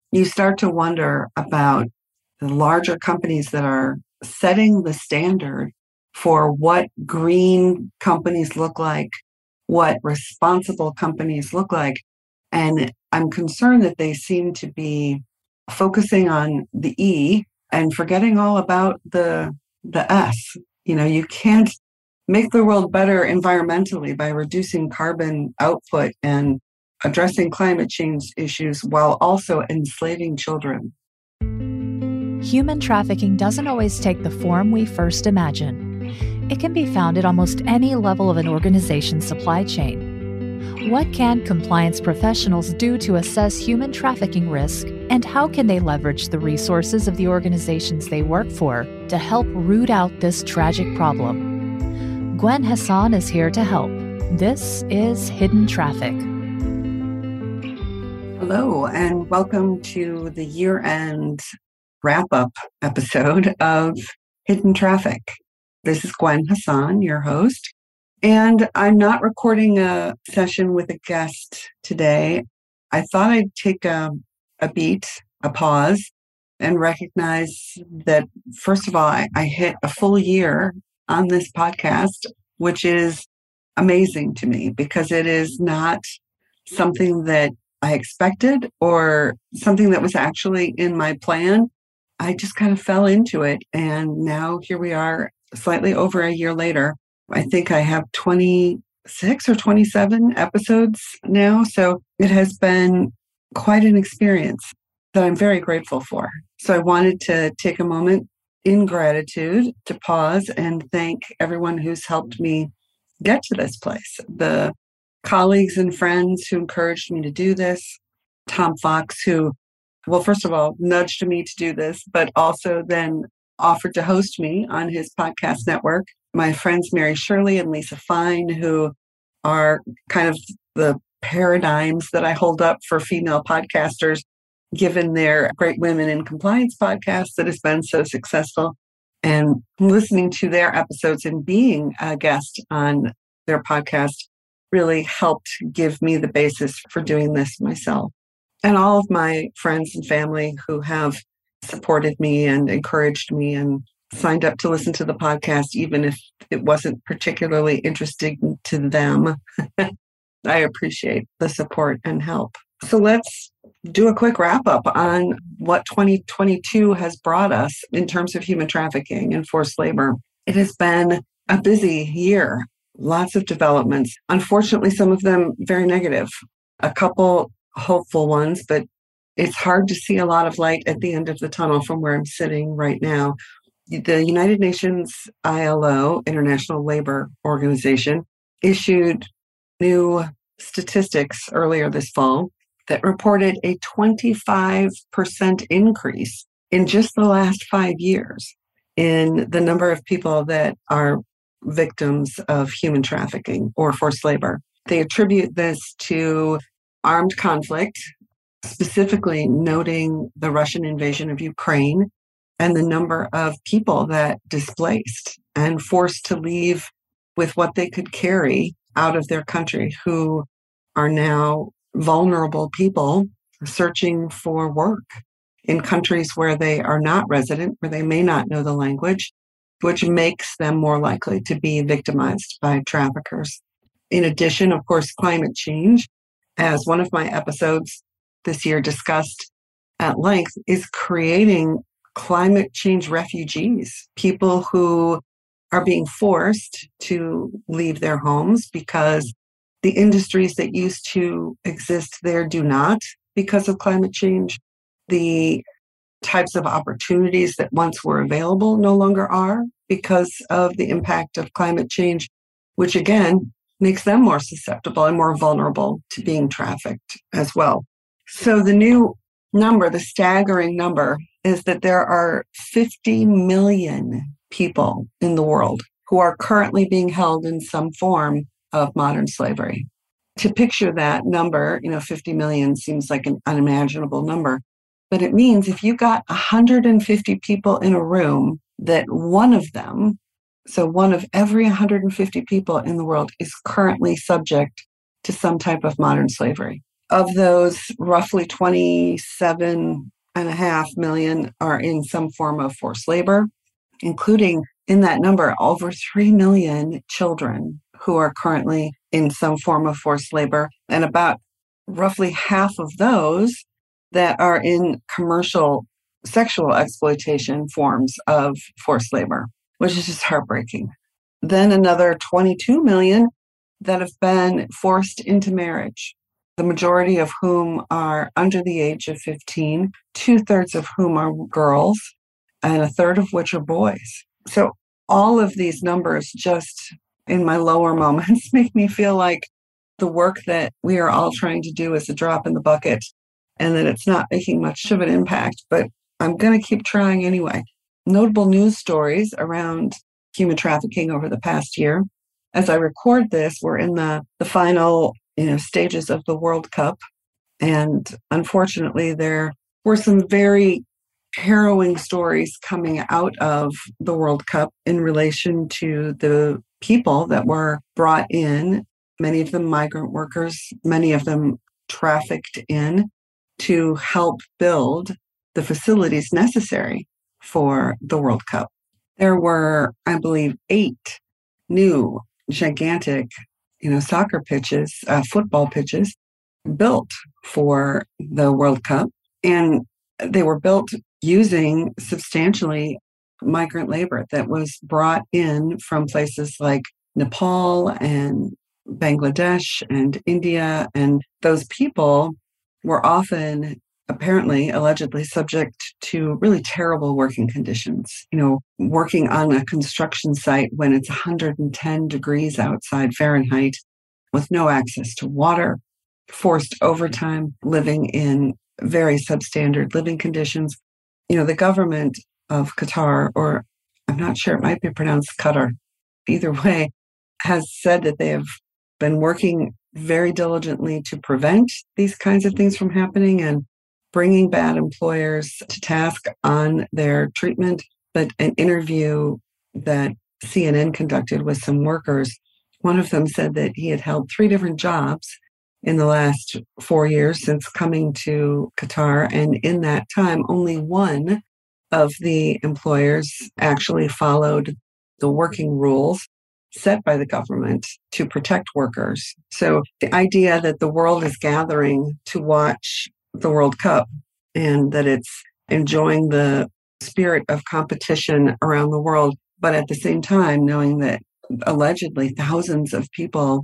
you start to wonder about the larger companies that are setting the standard for what green companies look like, what responsible companies look like. And I'm concerned that they seem to be focusing on the E and forgetting all about the S. You can't make the world better environmentally by reducing carbon output and addressing climate change issues while also enslaving children. Human trafficking doesn't always take the form we first imagine. It can be found at almost any level of an organization's supply chain. What can compliance professionals do to assess human trafficking risk, and how can they leverage the resources of the organizations they work for to help root out this tragic problem? Gwen Hassan is here to help. This is Hidden Traffic. Hello, and welcome to the year-end wrap-up episode of Hidden Traffic. This is Gwen Hassan, your host, and I'm not recording a session with a guest today. I thought I'd take a pause, and recognize that, first of all, I hit a full year on this podcast, which is amazing to me because it is not something that I expected or something that was actually in my plan. I just kind of fell into it. And now here we are, slightly over a year later. I think I have 26 or 27 episodes now. So it has been quite an experience that I'm very grateful for. So I wanted to take a moment in gratitude to pause and thank everyone who's helped me get to this place. The colleagues and friends who encouraged me to do this. Tom Fox, who, well, first of all, nudged me to do this, but also then offered to host me on his podcast network. My friends Mary Shirley and Lisa Fine, who are kind of the paradigms that I hold up for female podcasters, given their Great Women in Compliance podcast that has been so successful. And listening to their episodes and being a guest on their podcast really helped give me the basis for doing this myself. And all of my friends and family who have supported me and encouraged me and signed up to listen to the podcast, even if it wasn't particularly interesting to them. I appreciate the support and help. So let's do a quick wrap up on what 2022 has brought us in terms of human trafficking and forced labor. It has been a busy year. Lots of developments. Unfortunately, some of them very negative. A couple hopeful ones, but it's hard to see a lot of light at the end of the tunnel from where I'm sitting right now. The United Nations ILO, International Labor Organization, issued new statistics earlier this fall that reported a 25% increase in just the last 5 years in the number of people that are victims of human trafficking or forced labor. They attribute this to armed conflict, specifically noting the Russian invasion of Ukraine and the number of people that displaced and forced to leave with what they could carry out of their country, who are now vulnerable people searching for work in countries where they are not resident, where they may not know the language, which makes them more likely to be victimized by traffickers. In addition, of course, climate change, as one of my episodes this year discussed at length, is creating climate change refugees, people who are being forced to leave their homes because the industries that used to exist there do not because of climate change. The types of opportunities that once were available no longer are because of the impact of climate change, which again makes them more susceptible and more vulnerable to being trafficked as well. So the new number, the staggering number, is that there are 50 million people in the world who are currently being held in some form of modern slavery. To picture that number, 50 million seems like an unimaginable number, but it means if you got 150 people in a room, that one of them, so one of every 150 people in the world, is currently subject to some type of modern slavery. Of those, roughly 27.5 million are in some form of forced labor, including in that number over 3 million children who are currently in some form of forced labor, and about roughly half of those that are in commercial sexual exploitation forms of forced labor, which is just heartbreaking. Then another 22 million that have been forced into marriage, the majority of whom are under the age of 15, 2/3 of whom are girls, and a third of which are boys. So all of these numbers just in my lower moments make me feel like the work that we are all trying to do is a drop in the bucket and that it's not making much of an impact, but I'm going to keep trying anyway. Notable news stories around human trafficking over the past year. As I record this, we're in the final stages of the World Cup. And unfortunately, there were some very harrowing stories coming out of the World Cup in relation to the people that were brought in, many of them migrant workers, many of them trafficked in to help build the facilities necessary for the World Cup. There were, I believe, 8 new gigantic, soccer pitches, football pitches built for the World Cup. And they were built using substantially migrant labor that was brought in from places like Nepal and Bangladesh and India. And those people were often, apparently, allegedly subject to really terrible working conditions. Working on a construction site when it's 110 degrees outside Fahrenheit with no access to water, forced overtime, living in very substandard living conditions. The government of Qatar, or I'm not sure, it might be pronounced Qatar, either way, has said that they have been working very diligently to prevent these kinds of things from happening and bringing bad employers to task on their treatment. But an interview that CNN conducted with some workers, one of them said that he had held 3 different jobs in the last 4 years since coming to Qatar. And in that time, only one of the employers actually followed the working rules set by the government to protect workers. So the idea that the world is gathering to watch the World Cup and that it's enjoying the spirit of competition around the world, but at the same time knowing that allegedly thousands of people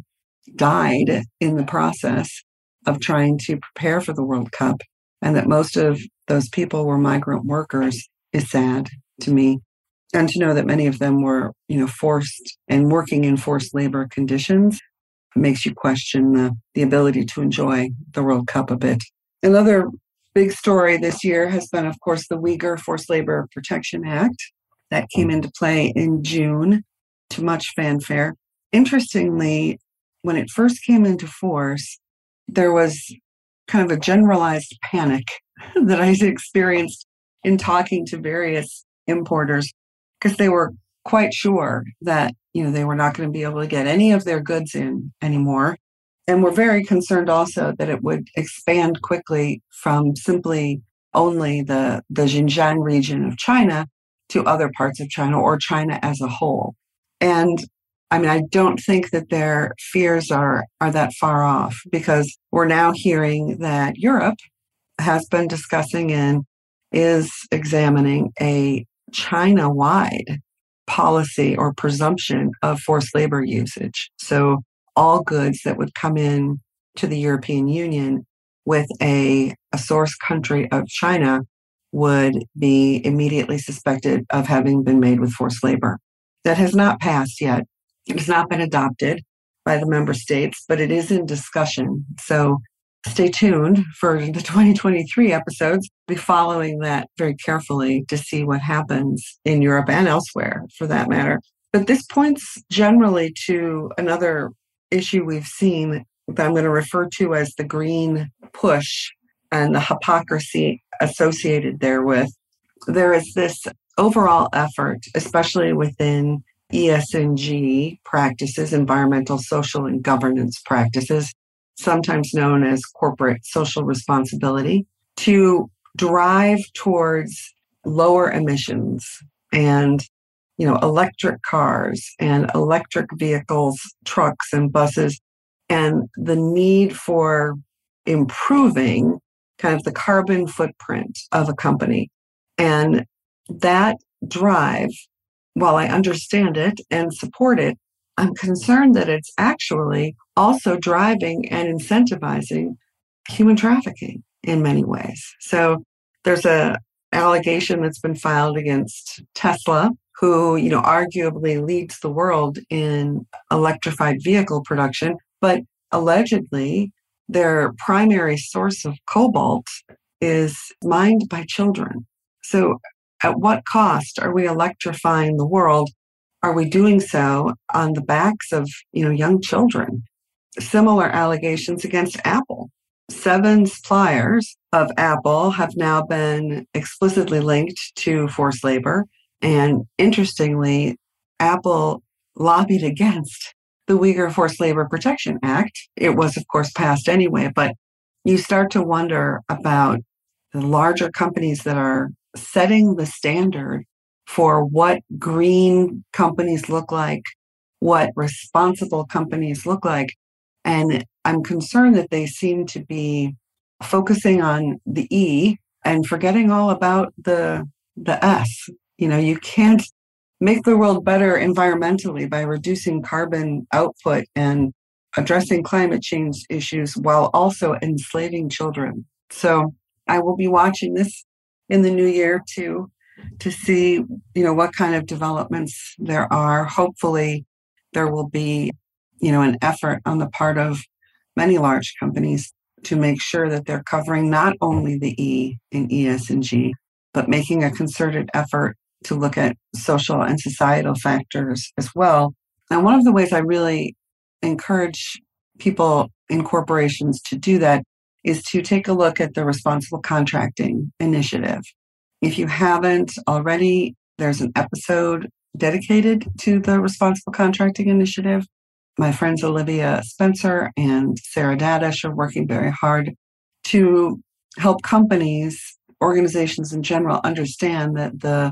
died in the process of trying to prepare for the World Cup, and that most of those people were migrant workers is sad to me. And to know that many of them were, forced and working in forced labor conditions makes you question the ability to enjoy the World Cup a bit. Another big story this year has been, of course, the Uyghur Forced Labor Protection Act that came into play in June to much fanfare. Interestingly, when it first came into force, there was kind of a generalized panic that I experienced in talking to various importers, because they were quite sure that, they were not going to be able to get any of their goods in anymore. And were very concerned also that it would expand quickly from simply only the Xinjiang region of China to other parts of China, or China as a whole. And I don't think that their fears are that far off, because we're now hearing that Europe has been discussing and is examining a China-wide policy or presumption of forced labor usage. So all goods that would come in to the European Union with a source country of China would be immediately suspected of having been made with forced labor. That has not passed yet. It has not been adopted by the member states, but it is in discussion. So stay tuned for the 2023 episodes. We'll be following that very carefully to see what happens in Europe and elsewhere, for that matter. But this points generally to another issue we've seen that I'm going to refer to as the green push and the hypocrisy associated therewith. There is this overall effort, especially within ESG practices, environmental, social, and governance practices, sometimes known as corporate social responsibility, to drive towards lower emissions and electric cars and electric vehicles, trucks and buses, and the need for improving kind of the carbon footprint of a company. And that drive, while I understand it and support it, I'm concerned that it's actually also driving and incentivizing human trafficking in many ways. So there's a allegation that's been filed against Tesla, who, arguably leads the world in electrified vehicle production, but allegedly their primary source of cobalt is mined by children. So at what cost are we electrifying the world? Are we doing so on the backs of, young children? Similar allegations against Apple. 7 suppliers of Apple have now been explicitly linked to forced labor. And interestingly, Apple lobbied against the Uyghur Forced Labor Protection Act. It was, of course, passed anyway, but you start to wonder about the larger companies that are setting the standard for what green companies look like, what responsible companies look like. And I'm concerned that they seem to be focusing on the E and forgetting all about the S. You can't make the world better environmentally by reducing carbon output and addressing climate change issues while also enslaving children. So I will be watching this in the new year to see, what kind of developments there are. Hopefully there will be, an effort on the part of many large companies to make sure that they're covering not only the E in ESG, but making a concerted effort to look at social and societal factors as well. And one of the ways I really encourage people in corporations to do that is to take a look at the Responsible Contracting Initiative. If you haven't already, there's an episode dedicated to the Responsible Contracting Initiative. My friends Olivia Spencer and Sarah Dadish are working very hard to help companies, organizations in general, understand that the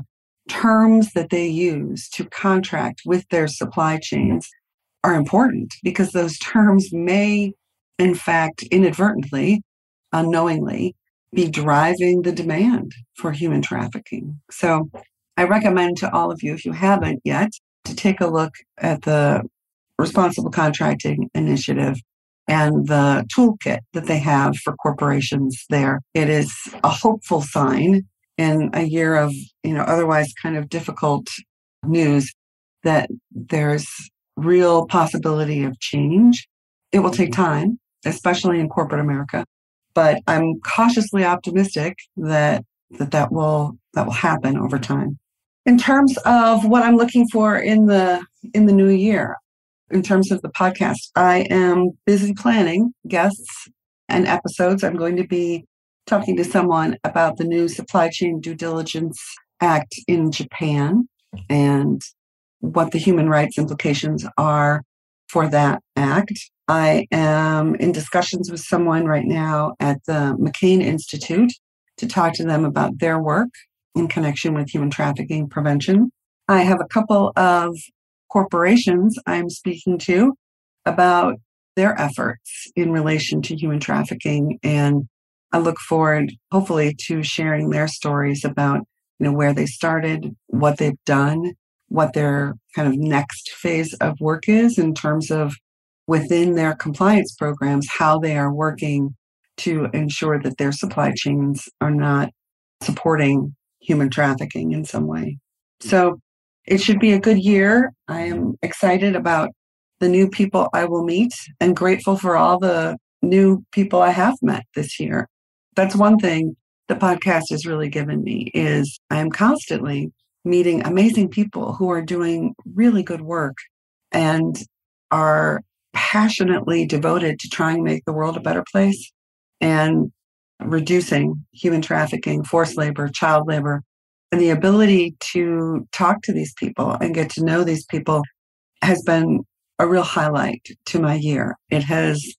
terms that they use to contract with their supply chains are important, because those terms may, in fact, inadvertently, unknowingly, be driving the demand for human trafficking. So I recommend to all of you, if you haven't yet, to take a look at the Responsible Contracting Initiative and the toolkit that they have for corporations there. It is a hopeful sign in a year of, otherwise kind of difficult news, that there's real possibility of change. It will take time, especially in corporate America, but I'm cautiously optimistic that will happen over time. In terms of what I'm looking for in the new year, in terms of the podcast, I am busy planning guests and episodes. I'm going to be talking to someone about the new Supply Chain Due Diligence Act in Japan and what the human rights implications are for that act. I am in discussions with someone right now at the McCain Institute to talk to them about their work in connection with human trafficking prevention. I have a couple of corporations I'm speaking to about their efforts in relation to human trafficking, and I look forward, hopefully, to sharing their stories about, where they started, what they've done, what their kind of next phase of work is in terms of within their compliance programs, how they are working to ensure that their supply chains are not supporting human trafficking in some way. So it should be a good year. I am excited about the new people I will meet and grateful for all the new people I have met this year. That's one thing the podcast has really given me, is I am constantly meeting amazing people who are doing really good work and are passionately devoted to trying to make the world a better place and reducing human trafficking, forced labor, child labor. And the ability to talk to these people and get to know these people has been a real highlight to my year. It has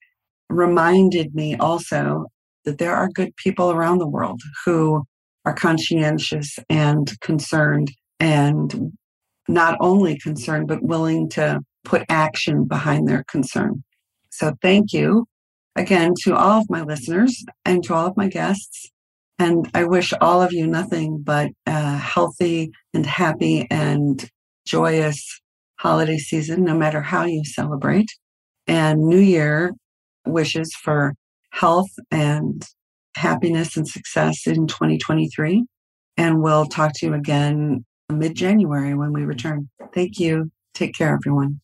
reminded me also that there are good people around the world who are conscientious and concerned, and not only concerned, but willing to put action behind their concern. So thank you again to all of my listeners and to all of my guests. And I wish all of you nothing but a healthy and happy and joyous holiday season, no matter how you celebrate. And New Year wishes for health and happiness and success in 2023. And we'll talk to you again mid-January when we return. Thank you. Take care, everyone.